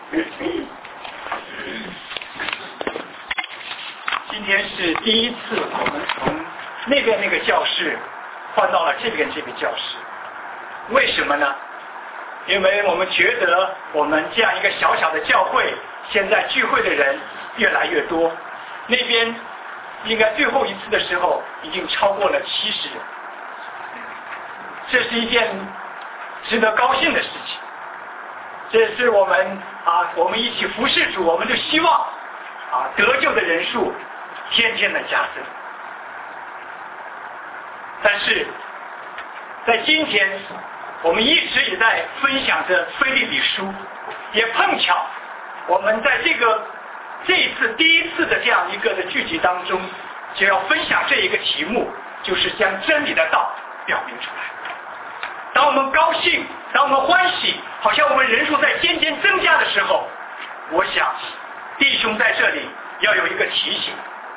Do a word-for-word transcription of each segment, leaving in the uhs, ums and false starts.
今天是第一次我们从那边那个教室换到了这边这个教室，为什么呢？因为我们觉得我们这样一个小小的教会，现在聚会的人越来越多，那边应该最后一次的时候已经超过了七十人，这是一件值得高兴的事情。这是我们啊，我们一起服侍主，我们就希望啊得救的人数天天的加增。但是在今天，我们一直也在分享着腓立比书，也碰巧我们在这个这一次第一次的这样一个的聚集当中，就要分享这一个题目，就是将真理的道表明出来。当我们高兴，当我们欢喜，好像我们人数在渐渐增加的时候，我想弟兄在这里要有一个提醒，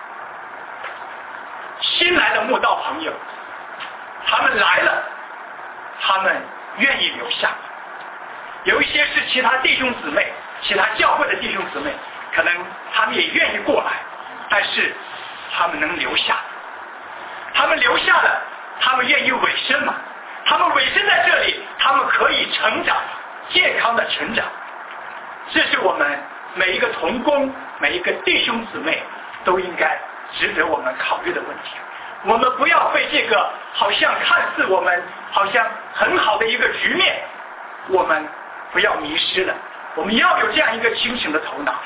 新来的慕道朋友，他们来了，他们愿意留下。有一些是其他弟兄姊妹，其他教会的弟兄姊妹，可能他们也愿意过来，但是他们能留下，他们留下了，他们愿意委身嘛？他们委身在这里，他们可以成长，健康的成长。这是我们每一个同工，每一个弟兄姊妹都应该值得我们考虑的问题。我们不要被这个好像看似我们好像很好的一个局面，我们不要迷失了，我们要有这样一个清醒的头脑。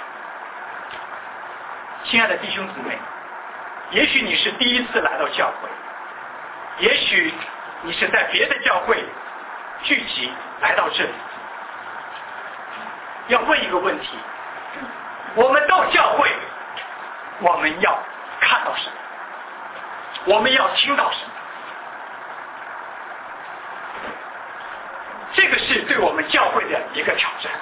亲爱的弟兄姊妹，也许你是第一次来到教会，也许你是在别的教会聚集来到这里，要问一个问题，我们到教会我们要看到什么？我们要听到什么？这个是对我们教会的一个挑战。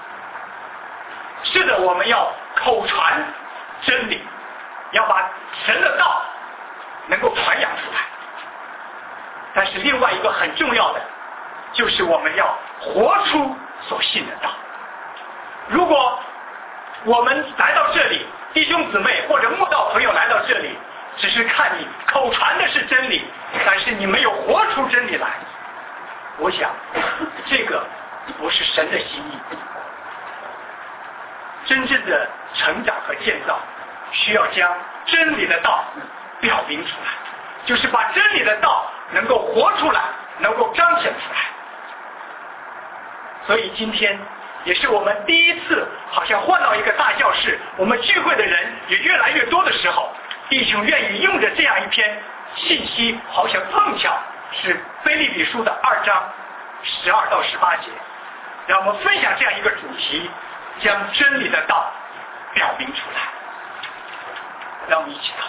是的，我们要口传真理，要把神的道能够传扬出来。但是另外一个很重要的，就是我们要活出所信的道。如果我们来到这里，弟兄姊妹或者慕道朋友来到这里，只是看你口传的是真理，但是你没有活出真理来，我想这个不是神的心意。真正的成长和建造需要将真理的道表明出来，就是把真理的道能够活出来，能够彰显出来。所以今天也是我们第一次好像换到一个大教室，我们聚会的人也越来越多的时候，弟兄愿意用着这样一篇信息，好像碰巧是腓立比书的二章十二到十八节，让我们分享这样一个主题，将真理的道表明出来。让我们一起祷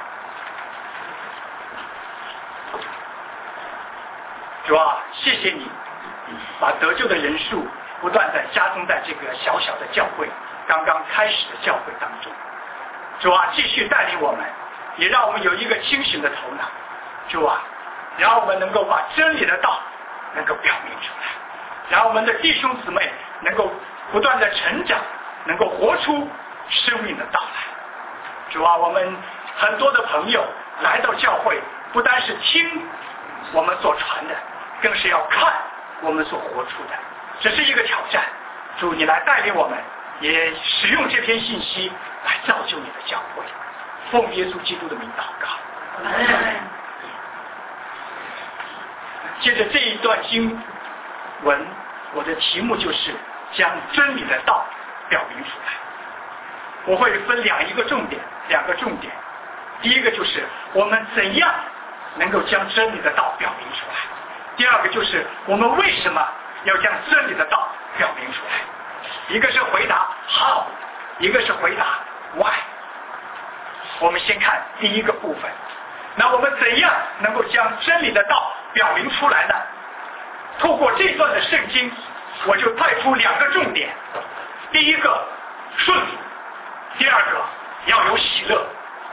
告。主啊，谢谢你把得救的人数不断的加增在这个小小的教会刚刚开始的教会当中。主啊，继续带领我们，也让我们有一个清醒的头脑。主啊，让我们能够把真理的道能够表明出来，让我们的弟兄姊妹能够不断的成长，能够活出生命的道来。主啊，我们很多的朋友来到教会，不单是听我们所传的，更是要看我们所活出的，这是一个挑战。主，你来带领我们，也使用这篇信息来造就你的教会。奉耶稣基督的名祷告。接着这一段经文，我的题目就是将真理的道表明出来。我会分两一个重点，两个重点。第一个就是我们怎样能够将真理的道表明出来，第二个就是我们为什么要将真理的道表明出来。一个是回答 how， 一个是回答 why。 我们先看第一个部分，那我们怎样能够将真理的道表明出来呢？透过这段的圣经，我就带出两个重点。第一个顺服，第二个要有喜乐。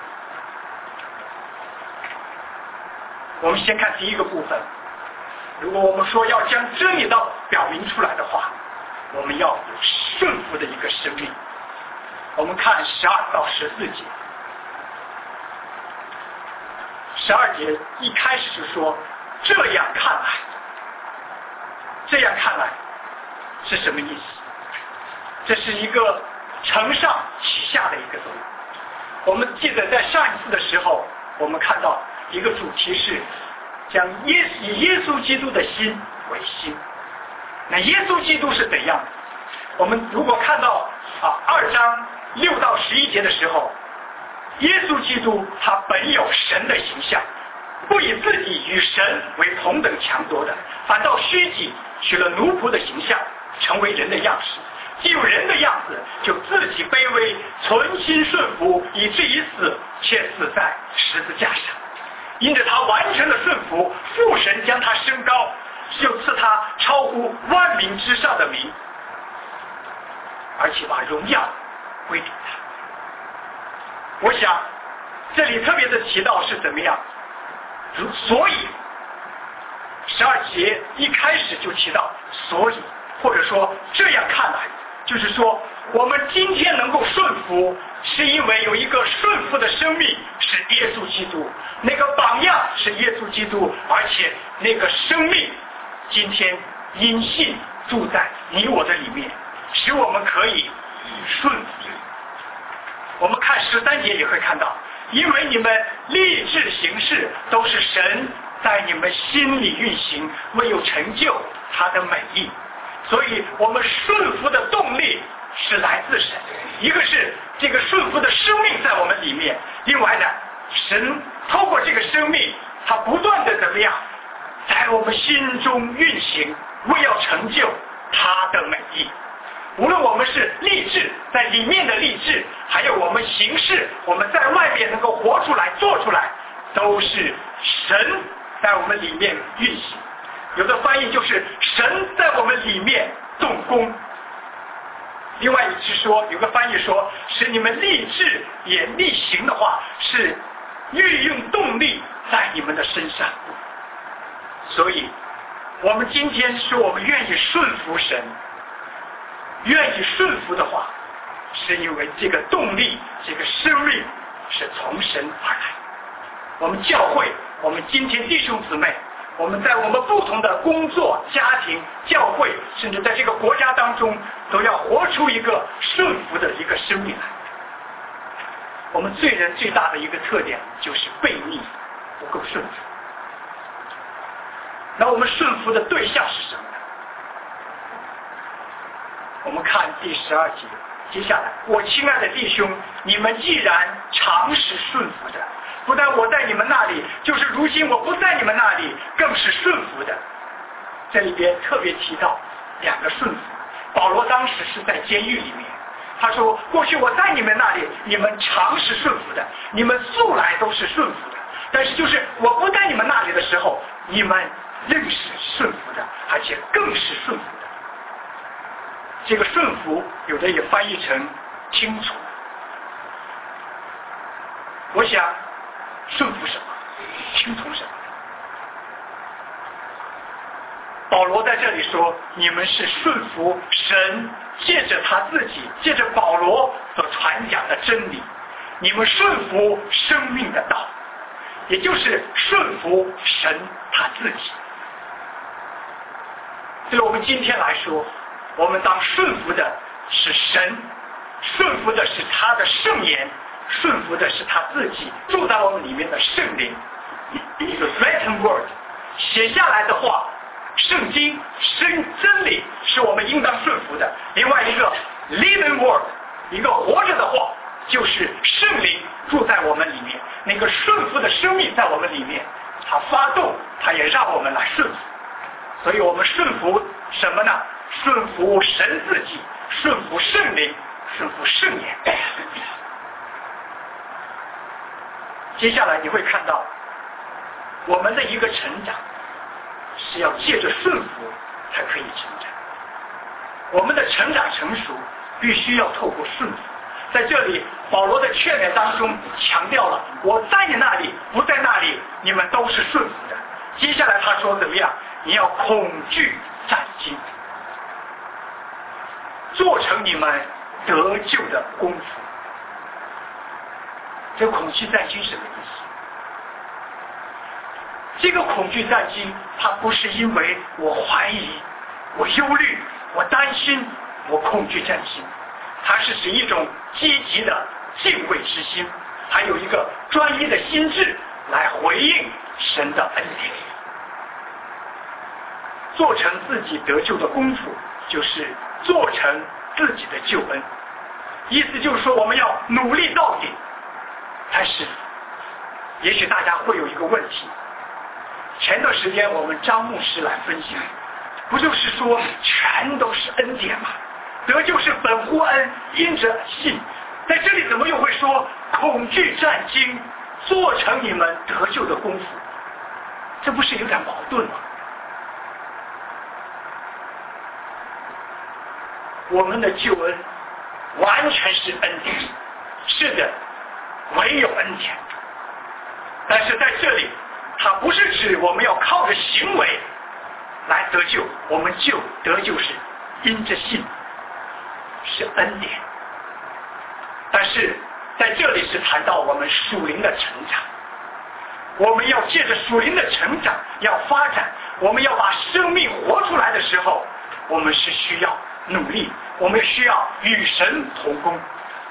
我们先看第一个部分。如果我们说要将真理道表明出来的话， 我们要有顺服的一个生命。我们看十二到十四节，十二节一开始就说这样看来，这样看来是什么意思？这是一个承上启下的一个作用。我们记得在上一次的时候，我们看到一个主题是将耶以耶稣基督的心为心。那耶稣基督是怎样的？我们如果看到啊二章六到十一节的时候，耶稣基督他本有神的形象，不以自己与神为同等强夺的，反倒虚己，取了奴仆的形象，成为人的样式。既有人的样子，就自己卑微，存心顺服，以至于死，且死在十字架上。因着他完全的顺服，父神将他升高，就赐他超乎万民之上的名，而且把荣耀归给他。我想这里特别的提到是怎么样，所以十二节一开始就提到所以，或者说这样看来，就是说我们今天能够顺服，是因为有一个顺服的生命是耶稣基督，那个榜样是耶稣基督，而且那个生命今天因信住在你我的里面，使我们可以顺服。我们看十三节也会看到，因为你们立志行事都是神在你们心里运行，为有成就他的美意。所以我们顺服的动力是来自神，一个是这个顺服的生命在我们里面，另外呢，神透过这个生命，他不断的怎么样，在我们心中运行，为要成就他的美意。无论我们是立志在里面的立志，还有我们行事，我们在外面能够活出来做出来，都是神在我们里面运行。有的翻译就是神在我们里面动工。另外一句说，有个翻译说使你们立志也力行的话，是运用动力在你们的身上。所以我们今天说我们愿意顺服神，愿意顺服的话，是因为这个动力，这个生命是从神而来。我们教会，我们今天弟兄姊妹，我们在我们不同的工作、家庭、教会，甚至在这个国家当中，都要活出一个顺服的一个生命来。我们罪人最大的一个特点就是悖逆，不够顺服。那我们顺服的对象是什么呢？我们看第十二节，接下来，我亲爱的弟兄，你们既然常是顺服的，不但我在你们那里，就是如今我不在你们那里，更是顺服的。这里边特别提到两个顺服。保罗当时是在监狱里面，他说过去我在你们那里，你们常是顺服的，你们素来都是顺服的，但是就是我不在你们那里的时候，你们仍是顺服的，而且更是顺服的。这个顺服有的也翻译成听从。我想顺服什么，听从什么。保罗在这里说，你们是顺服神借着他自己，借着保罗所传讲的真理，你们顺服生命的道，也就是顺服神他自己。对我们今天来说，我们当顺服的是神，顺服的是他的圣言，顺服的是他自己住在我们里面的圣灵。一个 written word 写下来的话，圣经真真理是我们应当顺服的。另外一个 living word 一个活着的话，就是圣灵住在我们里面，那个顺服的生命在我们里面，它发动，它也让我们来顺服。所以我们顺服什么呢？顺服神自己，顺服圣灵，顺服圣言。接下来你会看到我们的一个成长是要借着顺服才可以成长，我们的成长成熟必须要透过顺服。在这里保罗的劝勉当中强调了，我在你那里不在那里，你们都是顺服的。接下来他说怎么样？你要恐惧战兢。 做成你们得救的功夫。这恐惧战惊什么意思？这个恐惧战惊，它不是因为我怀疑、我忧虑、我担心、我恐惧战惊，它是指一种积极的敬畏之心，还有一个专一的心智来回应神的恩典。做成自己得救的功夫，就是做成自己的救恩。意思就是说，我们要努力到底。但是也许大家会有一个问题，前段时间我们张牧师来分享，不就是说全都是恩典吗？得救是本乎恩，因着信。在这里怎么又会说恐惧战惊，做成你们得救的功夫？这不是有点矛盾吗？我们的救恩完全是恩典，是的，唯有恩典。但是在这里，它不是指我们要靠着行为来得救，我们救得救是因着信，是恩典。但是在这里是谈到我们属灵的成长，我们要借着属灵的成长要发展，我们要把生命活出来的时候，我们是需要努力，我们需要与神同工。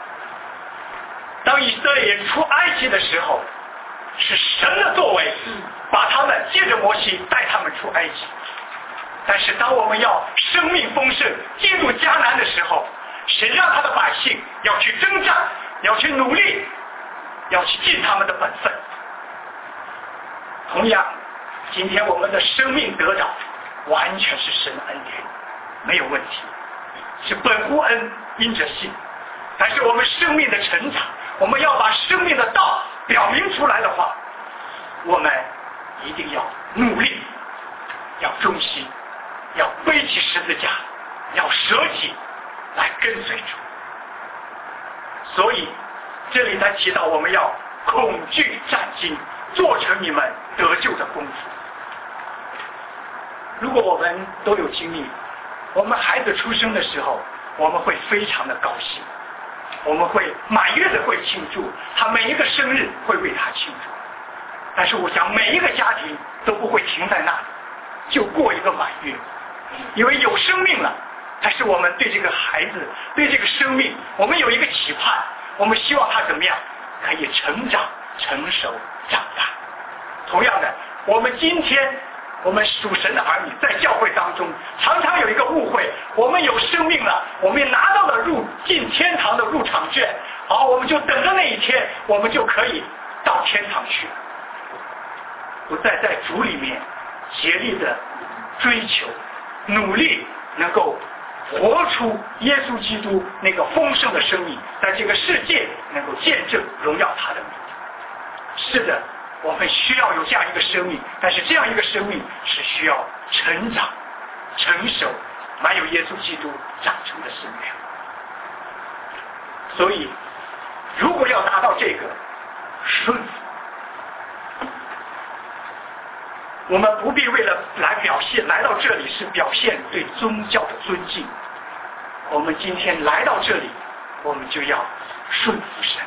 当以色列人出埃及的时候，是神的作为把他们借着摩西带他们出埃及。但是当我们要生命丰盛进入迦南的时候，神让他的百姓要去征战，要去努力，要去尽他们的本分。同样，今天我们的生命得着完全是神的恩典，没有问题，是本乎恩，因着信。但是我们生命的成长，我们要把生命的道表明出来的话，我们一定要努力，要忠心，要背起十字架，要舍己来跟随主。所以这里才提到我们要恐惧战惊，做成你们得救的功夫。如果我们都有经历，我们孩子出生的时候，我们会非常的高兴，我们会满月的会庆祝，他每一个生日会为他庆祝。但是我想每一个家庭都不会停在那里就过一个满月，因为有生命了，但是我们对这个孩子，对这个生命，我们有一个期盼，我们希望他怎么样可以成长成熟长大。同样的，我们今天我们属神的儿女在教会当中常常有一个误会，我们有生命了，我们也拿到了入进天堂的入场券，好，我们就等着那一天我们就可以到天堂去，不再在主里面竭力的追求努力，能够活出耶稣基督那个丰盛的生命，在这个世界能够见证荣耀他的名。是的，我们需要有这样一个生命，但是这样一个生命是需要成长成熟，满有耶稣基督长成的生命。所以如果要达到这个顺服，我们不必为了来表现来到这里是表现对宗教的尊敬，我们今天来到这里，我们就要顺服神。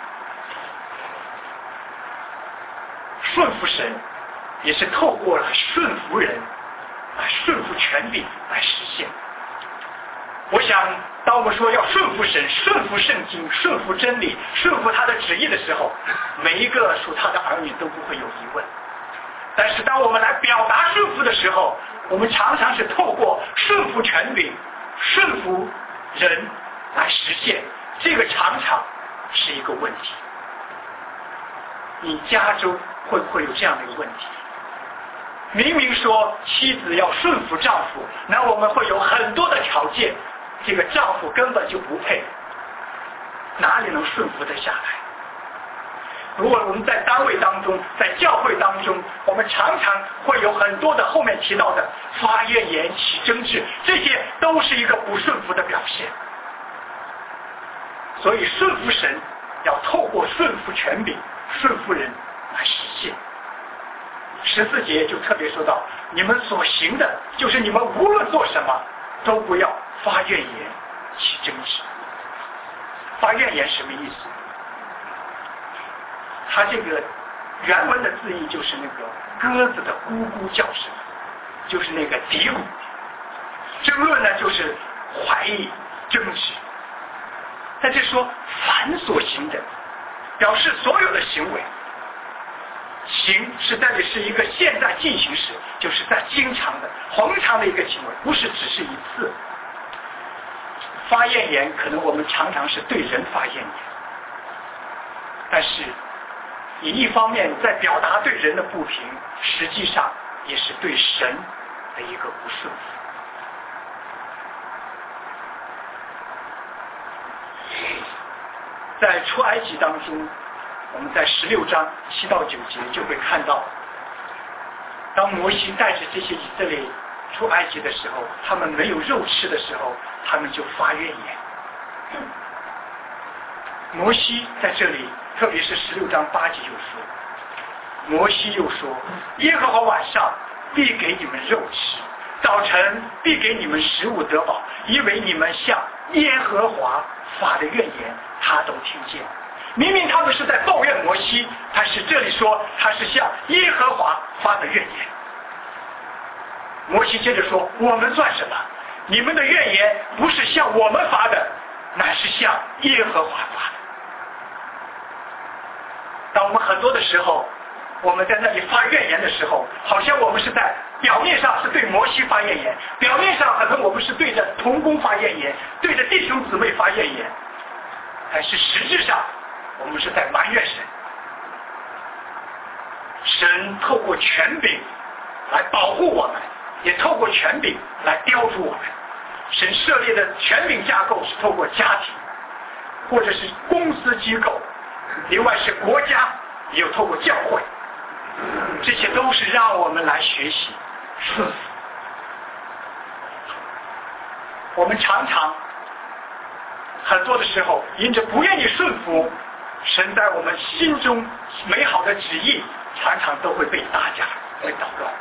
顺服神也是透过来顺服人，来顺服权柄来实现。我想当我们说要顺服神，顺服圣经，顺服真理，顺服他的旨意的时候，每一个属他的儿女都不会有疑问。但是当我们来表达顺服的时候，我们常常是透过顺服权柄，顺服人来实现，这个常常是一个问题。你家中会不会有这样的一个问题？明明说妻子要顺服丈夫，那我们会有很多的条件，这个丈夫根本就不配，哪里能顺服得下来？如果我们在单位当中，在教会当中，我们常常会有很多的后面提到的发怨言、起争执，这些都是一个不顺服的表现。所以顺服神要透过顺服权柄、顺服人来实现。十四节就特别说到，你们所行的就是你们无论做什么都不要发怨言， 起争执。发怨言什么意思？它这个原文的字义就是那个鸽子的咕咕叫声，就是那个嘀咕。争论呢就是怀疑争执。在这说凡所行的，表示所有的行为。行是在这是一个现在进行时，就是在经常的恒常的一个行为，不是只是一次。发怨言可能我们常常是对人发怨言，但是你一方面在表达对人的不平，实际上也是对神的一个不顺服。在出埃及当中，我们在十六章七到九节就会看到，当摩西带着这些以色列出埃及的时候，他们没有肉吃的时候，他们就发怨言。摩西在这里，特别是十六章八节又说，摩西又说，耶和华晚上必给你们肉吃，早晨必给你们食物得饱，因为你们向耶和华发的怨言，他都听见。明明他们是在抱怨摩西，但是这里说他是向耶和华发的怨言。摩西接着说，我们算什么？你们的怨言不是向我们发的，乃是向耶和华发的。当我们很多的时候，我们在那里发怨言的时候，好像我们是在表面上是对摩西发怨言，表面上可能我们是对着同工发怨言，对着弟兄姊妹发怨言，但是实质上我们是在埋怨神。神透过权柄来保护我们，也透过权柄来雕琢我们。神设立的权柄架构是透过家庭，或者是公司机构，另外是国家，也有透过教会，这些都是让我们来学习顺服。我们常常很多的时候因着不愿意顺服神在我们心中美好的旨意，常常都会被打架，被捣乱。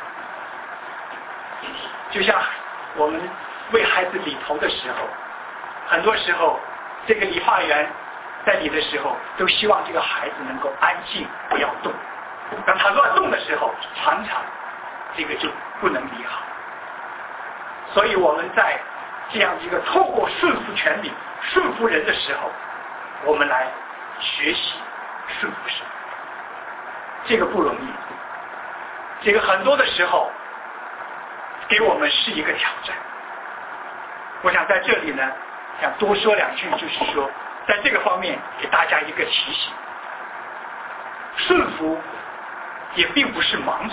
就像我们为孩子理头的时候，很多时候这个理发员在理的时候都希望这个孩子能够安静，不要动。当他乱动的时候，常常这个就不能理好。所以我们在这样一个透过顺服权柄、顺服人的时候，我们来学习顺服神，这个不容易。这个很多的时候给我们是一个挑战。我想在这里呢，想多说两句，就是说在这个方面给大家一个提醒，顺服也并不是盲从。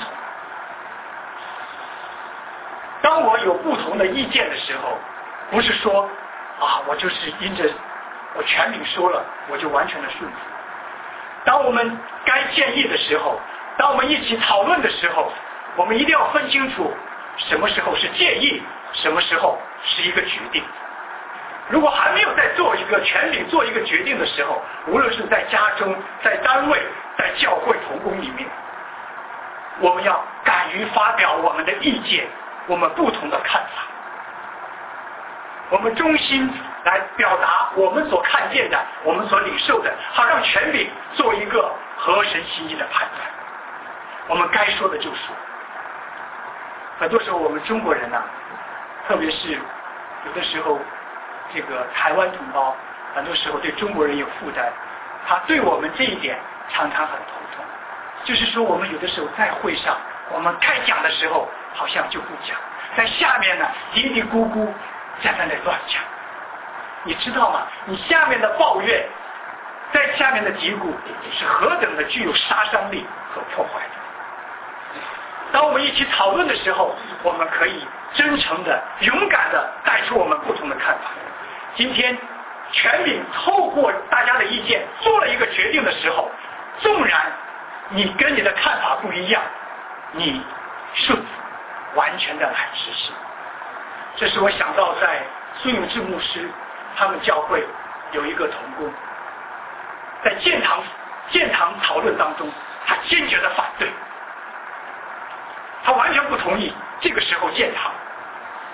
当我有不同的意见的时候，不是说啊，我就是因着我权柄说了，我就完全的顺服。当我们该建议的时候，当我们一起讨论的时候，我们一定要分清楚什么时候是建议，什么时候是一个决定。如果还没有在做一个权柄做一个决定的时候，无论是在家中、在单位、在教会同工里面，我们要敢于发表我们的意见，我们不同的看法，我们衷心来表达我们所看见的，我们所领受的，好让权柄做一个合神心意的判断。我们该说的就说。很多时候我们中国人呢、啊，特别是有的时候这个台湾同胞，很多时候对中国人有负担，他对我们这一点常常很头痛。就是说我们有的时候在会上，我们该讲的时候好像就不讲，在下面呢嘀嘀咕咕在那里乱讲。你知道吗？你下面的抱怨，在下面的嘀咕是何等的具有杀伤力和破坏的。当我们一起讨论的时候，我们可以真诚的、勇敢的带出我们不同的看法。今天权柄透过大家的意见做了一个决定的时候，纵然你跟你的看法不一样，你顺服，完全的来执行。这是我想到在孙永志牧师他们教会有一个同工，在建堂建堂讨论当中，他坚决的反对，他完全不同意这个时候建堂。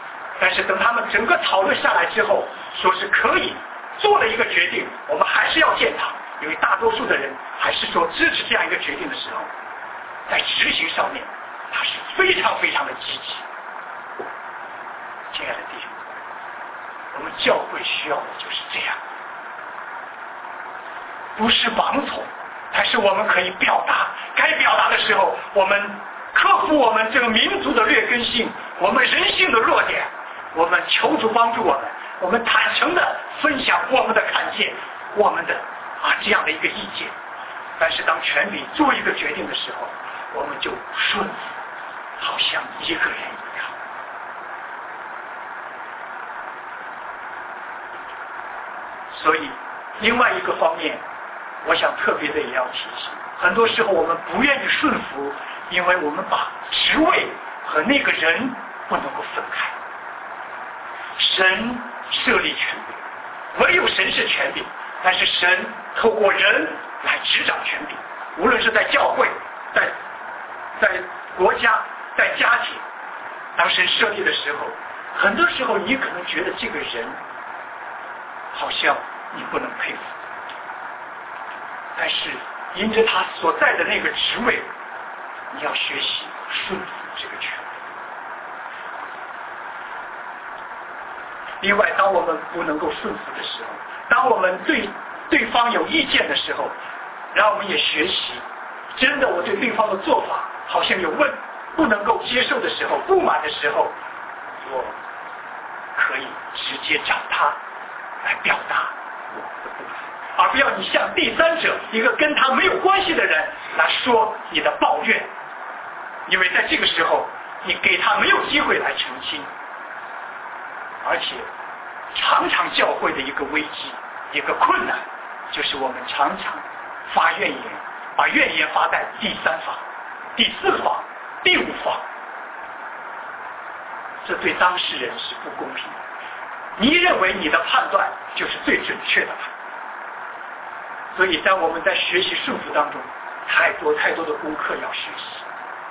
但是等他们整个讨论下来之后，说是可以做了一个决定，我们还是要见他，因为大多数的人还是说支持这样一个决定的时候，在执行上面他是非常非常的积极。亲爱的弟兄，我们教会需要的就是这样，不是盲从，但是我们可以表达，该表达的时候，我们克服我们这个民族的劣根性，我们人性的弱点，我们求主帮助我们，我们坦诚的分享我们的看见，我们的啊这样的一个意见。但是当权柄做一个决定的时候，我们就顺服，好像一个人一样。所以另外一个方面，我想特别的也要提醒，很多时候我们不愿意顺服，因为我们把职位和那个人不能够分开。神设立权柄，唯有神是权柄，但是神透过人来执掌权柄，无论是在教会，在在国家，在家庭，当神设立的时候，很多时候你可能觉得这个人好像你不能佩服，但是因着他所在的那个职位，你要学习顺服这个权柄。另外，当我们不能够顺服的时候，当我们对对方有意见的时候，让我们也学习，真的我对对方的做法好像有问不能够接受的时候，不满的时候，我可以直接找他来表达我的不满，而不要你向第三者，一个跟他没有关系的人来说你的抱怨，因为在这个时候你给他没有机会来澄清。而且常常教会的一个危机，一个困难，就是我们常常发怨言，把怨言发在第三方、第四方、第五方，这对当事人是不公平的。你认为你的判断就是最准确的判断，所以在我们在学习顺服当中，太多太多的功课要学习。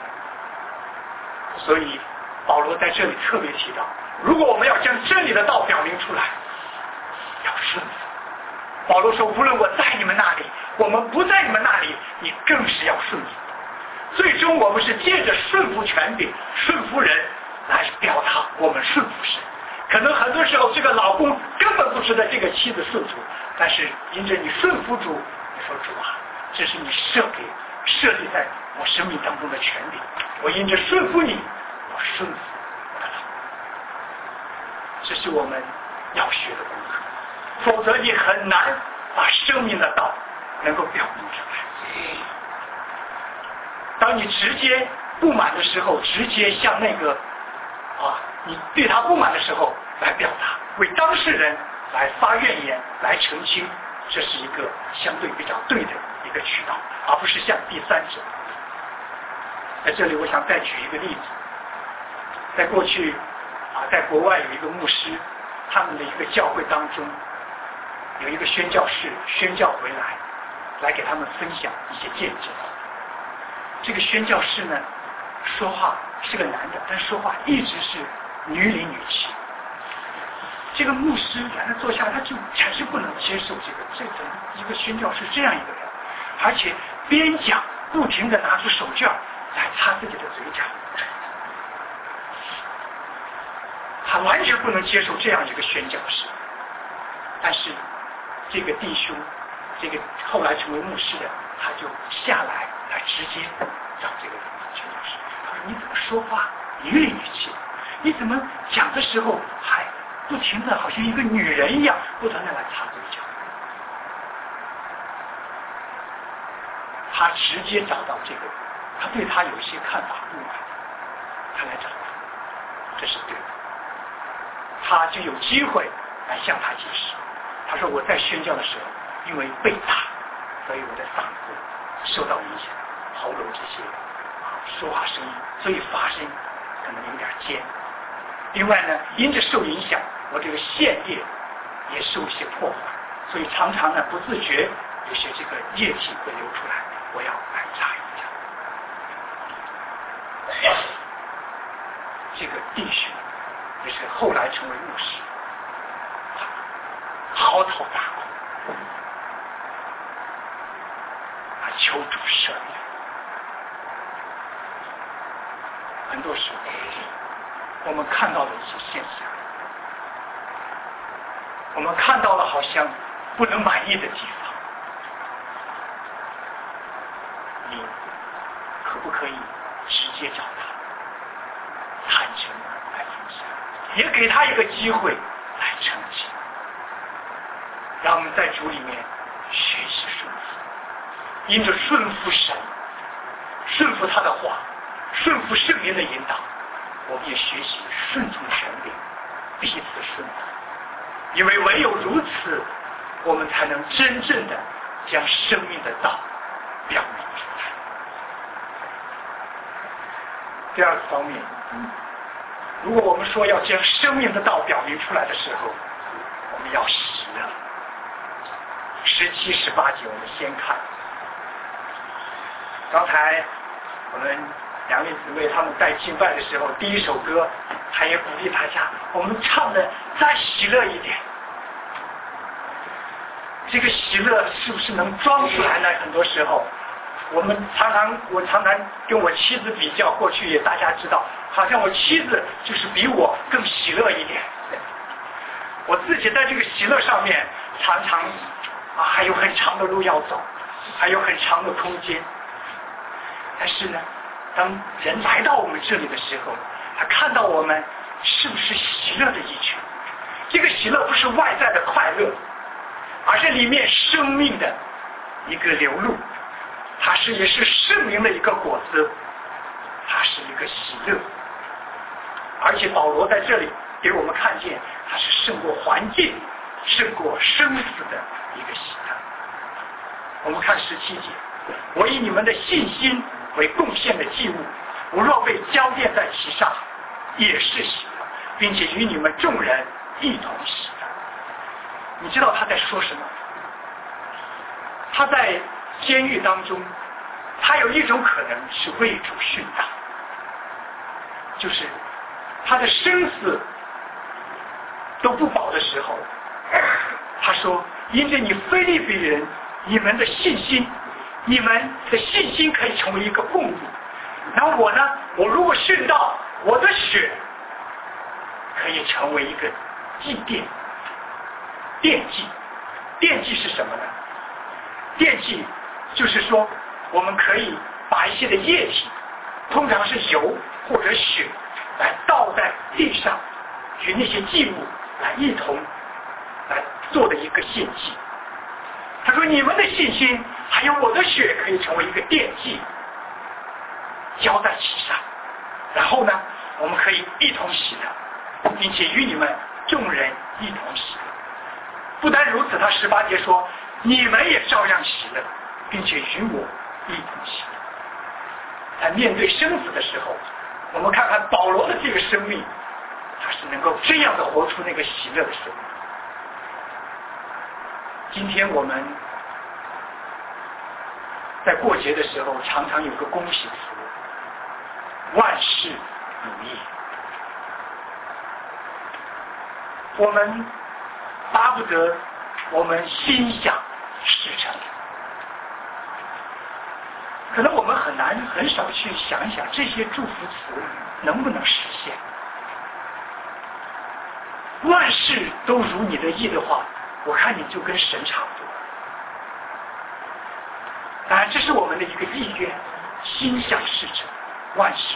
所以保罗在这里特别提到，如果我们要将真理的道表明出来，要顺服。保罗说，无论我在你们那里，我们不在你们那里，你更是要顺服。最终我们是借着顺服权柄、顺服人来表达我们顺服神。可能很多时候这个老公根本不值得这个妻子顺服，但是因着你顺服主，你说主啊，这是你设给设立在我生命当中的权柄，我因着顺服你，我顺服我的老公。这是我们要学的功课，否则你很难把生命的道能够表明出来。当你直接不满的时候，直接向那个啊，你对他不满的时候来表达，为当事人来发怨言，来澄清，这是一个相对比较对的一个渠道，而不是向第三者。在这里我想再举一个例子，在过去啊，在国外有一个牧师，他们的一个教会当中有一个宣教士宣教回来，来给他们分享一些见证。这个宣教士呢，说话是个男的，但说话一直是女里女气。这个牧师让他坐下来，他就还是不能接受这个这种一个宣教士这样一个人，而且边讲不停地拿出手绢来擦自己的嘴角，他完全不能接受这样一个宣教士。但是这个弟兄，这个后来成为牧师的，他就下来来直接找这个宣教士，他说：“你怎么说话女里女气？你怎么讲的时候还不停的好像一个女人一样，不断的来擦嘴角？”他直接找到这个，他对他有一些看法不满，他来找他，这是对的。他就有机会来向他解释。他说：“我在宣教的时候，因为被打，所以我的嗓子受到影响，喉咙这些啊说话声音，所以发声可能有点尖。另外呢，因着受影响，我这个腺液也受一些破坏，所以常常呢不自觉有些这个液体会流出来，我要来查一查。”这个弟兄也是后来成为牧师，嚎啕大哭，啊，求主赦免。很多时候，我们看到的一些现象，我们看到了好像不能满意的地方，你可不可以直接找他，坦诚来分享，也给他一个机会来澄清，让我们在主里面学习顺服，因着顺服神，顺服他的话，顺服圣灵的引导，我们也学习顺从神灵，彼此顺服。因为唯有如此，我们才能真正的将生命的道表明出来。第二个方面，如果我们说要将生命的道表明出来的时候，我们要喜乐。十七、十八节，我们先看。刚才我们两位姊妹他们在敬拜的时候，第一首歌，他也鼓励大家，我们唱的再喜乐一点。这个喜乐是不是能装出来呢？很多时候，我们常常，我常常跟我妻子比较，过去也大家知道，好像我妻子就是比我更喜乐一点。我自己在这个喜乐上面，常常啊还有很长的路要走，还有很长的空间。但是呢，当人来到我们这里的时候，他看到我们是不是喜乐的一群？这个喜乐不是外在的快乐，而是里面生命的一个流露，它是也是圣灵的一个果子，它是一个喜乐。而且保罗在这里给我们看见，它是胜过环境、胜过生死的一个喜乐。我们看十七节，我以你们的信心为贡献的祭物，我若被浇奠在其上，也是喜乐，并且与你们众人一同喜乐。你知道他在说什么？他在监狱当中，他有一种可能是为主殉道，就是他的生死都不保的时候，他说因着你腓立比人，你们的信心，你们的信心可以成为一个供物，然后我呢，我如果殉道，我的血可以成为一个祭奠。奠祭，奠祭是什么呢？奠祭就是说，我们可以把一些的液体，通常是油或者血，来倒在地上，与那些祭物来一同来做的一个献祭。他说：“你们的信心还有我的血，可以成为一个奠祭，浇在其上，然后呢，我们可以一同喜乐，并且与你们众人一同喜乐。”不单如此，他十八节说，你们也照样喜乐，并且与我一同喜乐。在面对生死的时候，我们看看保罗的这个生命，他是能够这样的活出那个喜乐的生命。今天我们在过节的时候，常常有个恭喜词，万事如意。我们巴不得我们心想事成，可能我们很难很少去想一想这些祝福词能不能实现。万事都如你的意的话，我看你就跟神差不多。当然这是我们的一个意愿，心想事成，万事。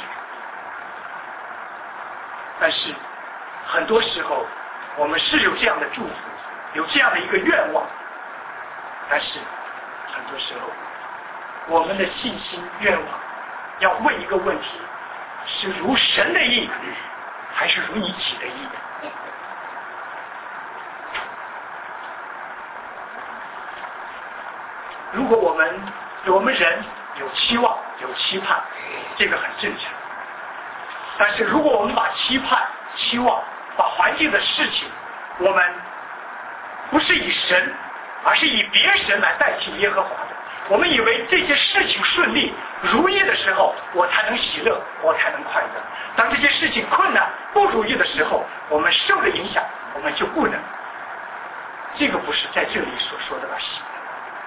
但是很多时候我们是有这样的祝福，有这样的一个愿望，但是很多时候我们的信心愿望要问一个问题，是如神的意还是如你己的意？如果我们我们人有期望有期盼，这个很正常，但是如果我们把期盼期望把环境的事情，我们不是以神而是以别神来代替耶和华的，我们以为这些事情顺利如意的时候，我才能喜乐，我才能快乐。当这些事情困难不如意的时候，我们受的影响，我们就不能。这个不是在这里所说的喜乐。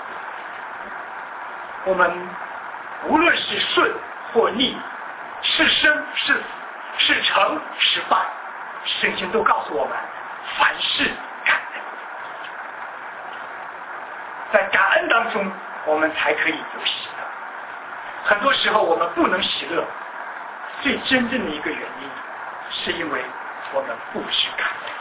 我们无论是顺或逆，是生是死，是成是败，圣经都告诉我们，凡事感恩。在感恩当中，我们才可以有喜乐。很多时候我们不能喜乐，最真正的一个原因，是因为我们不知感恩。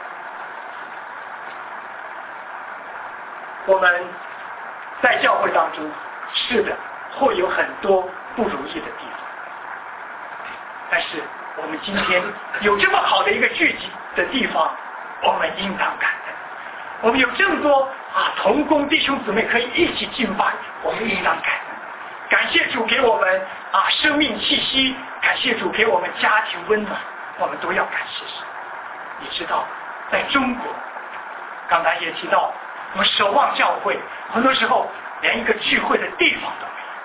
我们在教会当中，是的，会有很多不如意的地方，但是我们今天有这么好的一个聚集的地方，我们应当感恩。我们有这么多啊同工弟兄姊妹可以一起敬拜，我们应当感恩。感谢主给我们啊生命气息，感谢主给我们家庭温暖，我们都要感谢神。你知道，在中国，刚才也提到，我们守望教会，很多时候连一个聚会的地方都没有。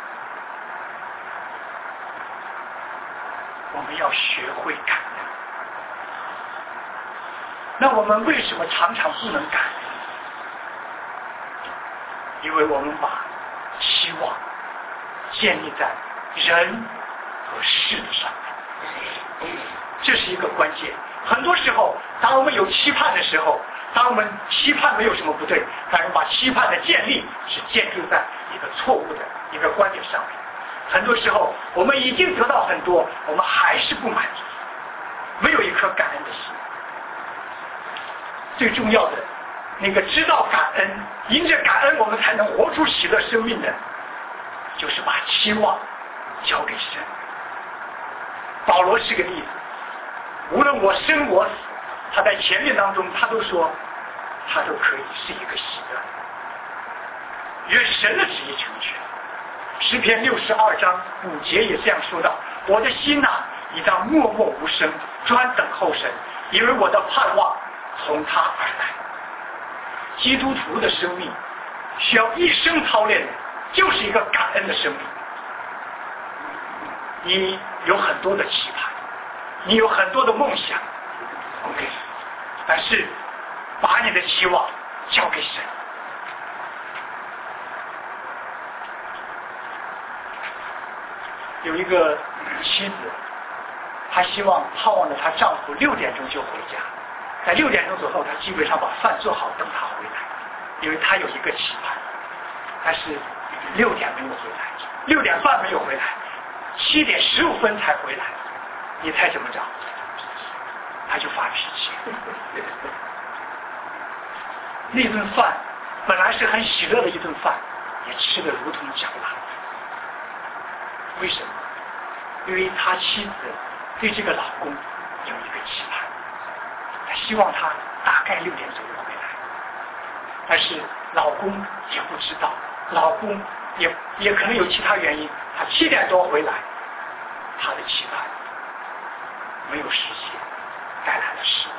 我们要学会感恩。那我们为什么常常不能感恩？因为我们把期望建立在人和事的上面，这是一个关键。很多时候，当我们有期盼的时候，当我们期盼没有什么不对，但是把期盼的建立是建筑在一个错误的一个观点上面。很多时候，我们已经得到很多，我们还是不满足，没有一颗感恩的心。最重要的，那个知道感恩，因着感恩我们才能活出喜乐生命的，就是把期望交给神。保罗是个例子，无论我生我死，他在前面当中他都说，他都可以是一个喜乐。愿神的旨意成全。诗篇六十二章五节也这样说道：我的心呐、啊，你当默默无声，专等候神，因为我的盼望从他而来。基督徒的生命需要一生操练的，就是一个感恩的生命。你有很多的期盼，你有很多的梦想 ，OK， 但是把你的期望交给神。有一个妻子，她希望盼望着她丈夫六点钟就回家，在六点钟左右，她基本上把饭做好等他回来，因为她有一个期盼。但是六点没有回来，六点半没有回来，七点十五分才回来，你猜怎么着？她就发脾气。那顿饭本来是很喜乐的一顿饭，也吃得如同嚼蜡。为什么？因为他妻子对这个老公有一个期盼，他希望他大概六点左右回来，但是老公也不知道，老公也也可能有其他原因，他七点多回来，他的期盼没有实现，带来了失望。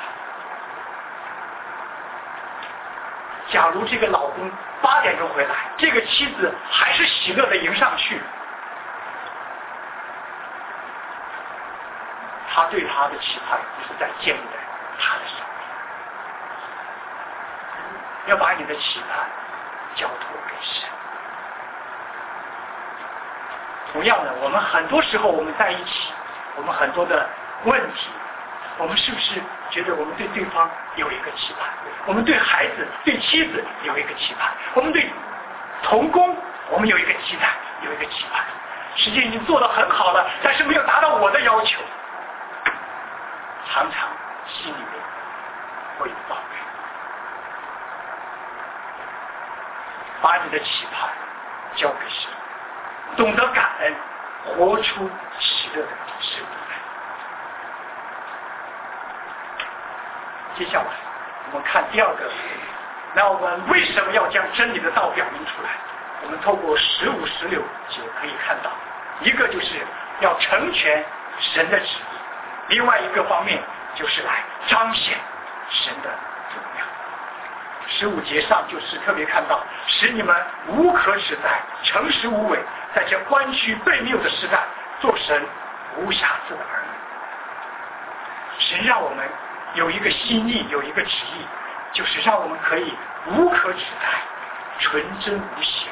假如这个老公八点钟回来，这个妻子还是喜乐的迎上去，他对他的期盼不是在建立在他的上面。要把你的期盼交托给神。同样的，我们很多时候我们在一起，我们很多的问题，我们是不是觉得我们对对方有一个期盼？我们对孩子、对妻子有一个期盼，我们对同工我们有一个期待，有一个期盼。实际已经做得很好了，但是没有达到我的要求，常常心里面会抱怨。把你的期盼交给神，懂得感恩，活出喜乐的生命来。接下来我们看第二个，那我们为什么要将真理的道表明出来？我们透过十五、十六节可以看到，一个就是要成全神的旨意，另外一个方面就是来彰显神的荣耀。十五节上就是特别看到，使你们无可指摘，诚实无伪， 在这弯曲悖谬的时代，做神无瑕疵的儿女。神让我们有一个心意，有一个旨意，就是让我们可以无可指摘，纯真无邪。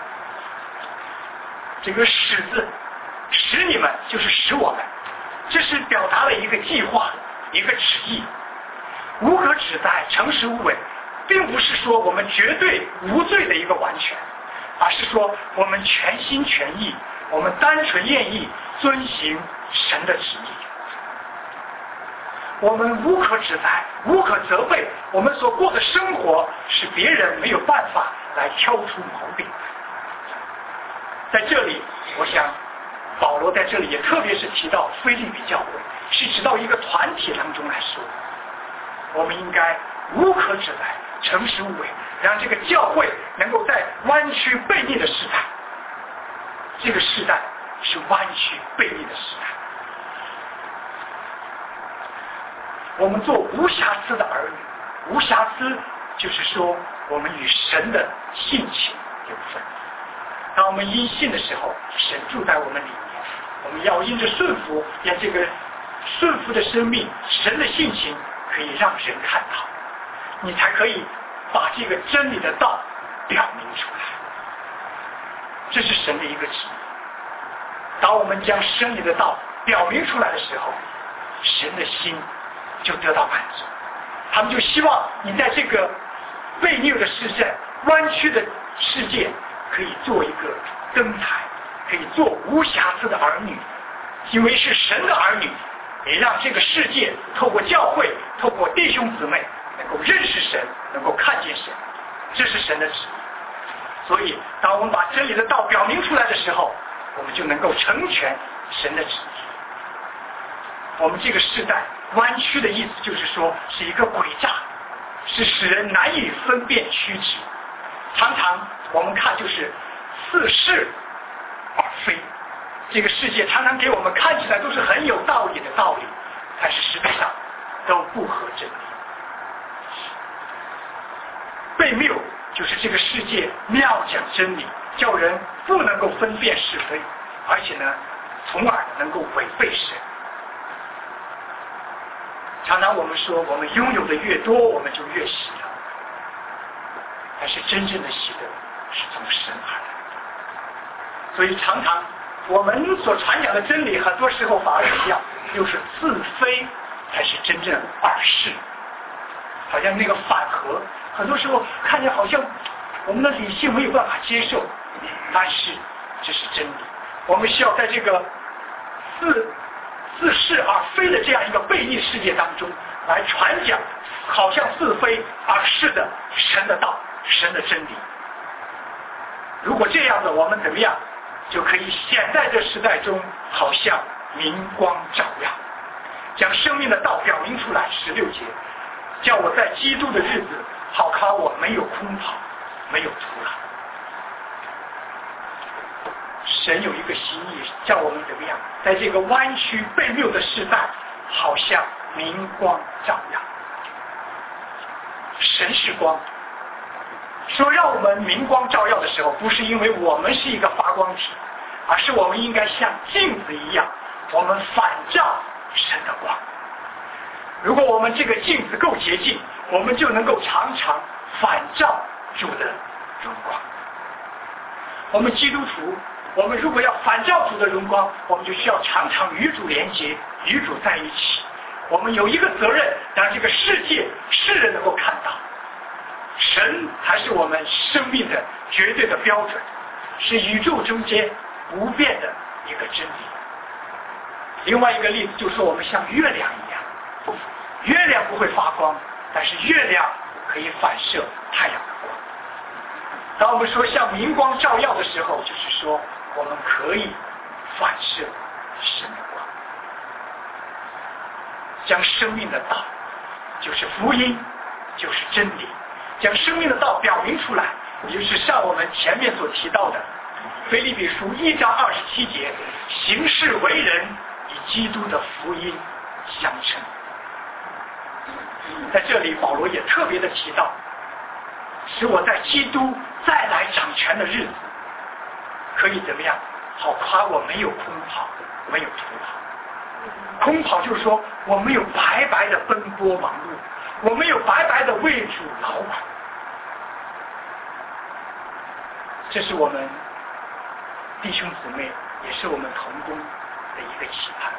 这个使字使你们就是使我们，这是表达了一个计划，一个旨意。无可指摘，诚实无伪，并不是说我们绝对无罪的一个完全，而是说我们全心全意，我们单纯愿意遵行神的旨意。我们无可指摘，无可责备，我们所过的生活是别人没有办法来挑出毛病。在这里我想保罗在这里也特别是提到腓立比教会，是指到一个团体当中来说，我们应该无可指摘，诚实无伪，让这个教会能够在弯曲悖逆的时代，这个时代是弯曲悖逆的时代，我们做无瑕疵的儿女。无瑕疵就是说我们与神的性情有分。当我们因信的时候，神住在我们里面，我们要因着顺服，让这个顺服的生命，神的性情可以让人看到，你才可以把这个真理的道表明出来。这是神的一个旨意。当我们将真理的道表明出来的时候，神的心就得到满足。他们就希望你在这个悖逆的世界、弯曲的世界，可以做一个灯台，可以做无瑕疵的儿女，因为是神的儿女，也让这个世界透过教会，透过弟兄姊妹能够认识神，能够看见神，这是神的旨意。所以当我们把真理的道表明出来的时候，我们就能够成全神的旨意。我们这个世代弯曲的意思就是说是一个诡诈，是使人难以分辨曲直，常常我们看就是似是而非。这个世界常常给我们看起来都是很有道理的道理，但是实际上都不合真理。悖谬就是这个世界妙讲真理，叫人不能够分辨是非，而且呢从而能够违背神。常常我们说我们拥有的越多，我们就越喜乐，但是真正的喜乐是从神而来。所以常常我们所传讲的真理，很多时候反而一样，又是是非才是真正而是，好像那个反合，很多时候看见好像我们的理性没有办法接受，但是这是真理。我们需要在这个是似是而非的这样一个悖逆世界当中来传讲好像似非而是的神的道，神的真理。如果这样的，我们怎么样就可以显在这时代中好像明光照耀，将生命的道表明出来。十六节，叫我在基督的日子好考我没有空跑，没有徒劳。神有一个心意，叫我们怎么样在这个弯曲悖谬的时代好像明光照耀。神是光，说让我们明光照耀的时候，不是因为我们是一个发光体，而是我们应该像镜子一样，我们反照神的光。如果我们这个镜子够洁净，我们就能够常常反照主的荣光。我们基督徒，我们如果要反照主的荣光，我们就需要常常与主连结，与主在一起。我们有一个责任，让这个世界世人能够看到神才是我们生命的绝对的标准，是宇宙中间不变的一个真理。另外一个例子就是说，我们像月亮一样，月亮不会发光，但是月亮可以反射太阳的光。当我们说像明光照耀的时候，就是说我们可以反射神的光，将生命的道，就是福音，就是真理，将生命的道表明出来，也就是像我们前面所提到的腓立比书一章二十七节，行事为人以基督的福音相称。在这里保罗也特别的提到，使我在基督再来掌权的日子可以怎么样好夸我没有空跑，没有徒劳。空跑就是说我没有白白的奔波忙碌，我没有白白的为主劳苦。这是我们弟兄姊妹，也是我们同工的一个期盼。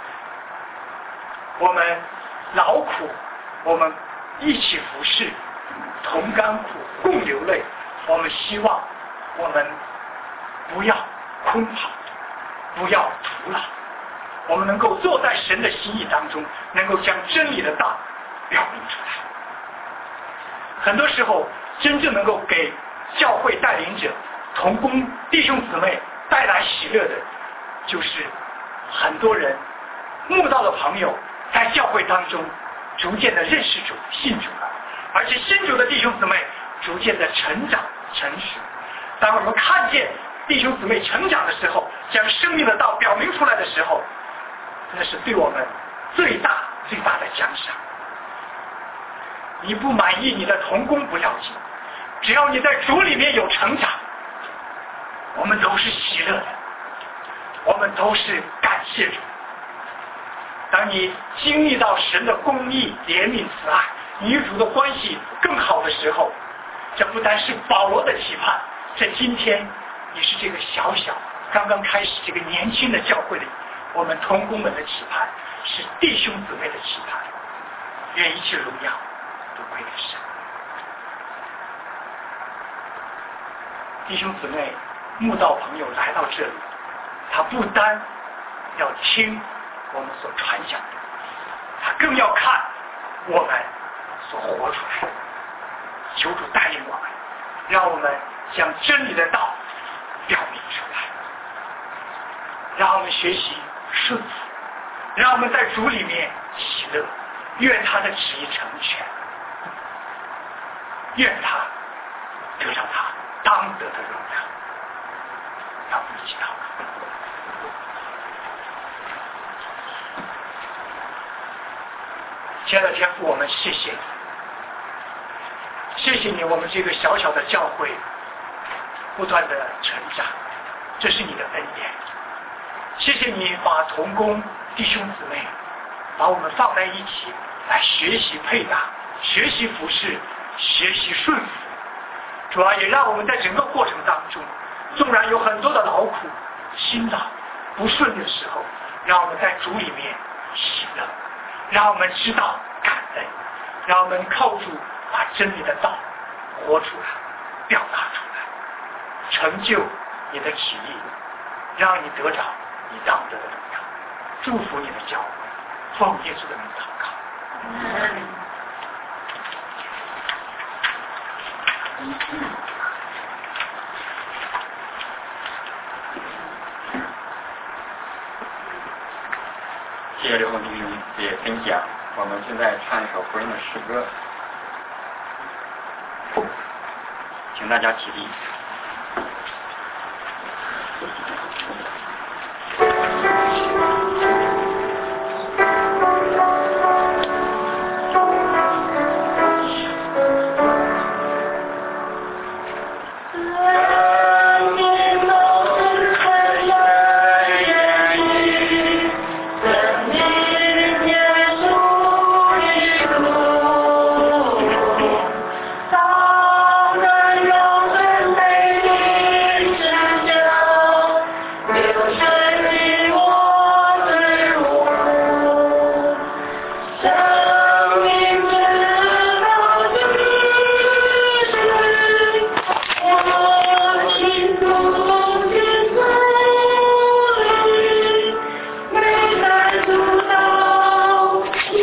我们劳苦，我们一起服侍，同甘苦，共流泪。我们希望我们不要空跑，不要徒劳，我们能够坐在神的心意当中，能够将真理的道表明出来。很多时候真正能够给教会带领者、同工弟兄姊妹带来喜乐的，就是很多人慕道的朋友在教会当中逐渐的认识主、信主了，而且信主的弟兄姊妹逐渐的成长成熟。当我们看见弟兄姊妹成长的时候，将生命的道表明出来的时候，那是对我们最大最大的奖赏。你不满意你的同工不要紧，只要你在主里面有成长，我们都是喜乐的，我们都是感谢主。当你经历到神的公义、怜悯、慈爱，你与主的关系更好的时候，这不单是保罗的期盼，这今天也是这个小小刚刚开始这个年轻的教会里，我们同工们的期盼，是弟兄姊妹的期盼。愿一切荣耀都归给神。弟兄姊妹、慕道朋友来到这里，他不单要听我们所传讲的，他更要看我们所活出来的。求主带领我们，让我们将真理的道表明出来，让我们学习顺服，让我们在主里面喜乐，愿他的旨意成全，愿他得到他当得的荣耀。让我们一起祷告。亲爱的天父，我们谢谢你，谢谢你，我们这个小小的教会不断的成长，这是你的恩典。谢谢你把同工弟兄姊妹把我们放在一起，来学习配搭，学习服侍，学习顺服。主要也让我们在整个过程当中，纵然有很多的劳苦、辛劳、不顺的时候，让我们在主里面喜乐，让我们知道感恩，让我们靠主把真理的道活出来，表达出来，成就你的旨意，让你得着你当得的荣耀。祝福你的教会，奉耶稣的名祷告。 谢谢刘红弟兄姐分享。我们现在唱一首福音的诗歌，请大家起立。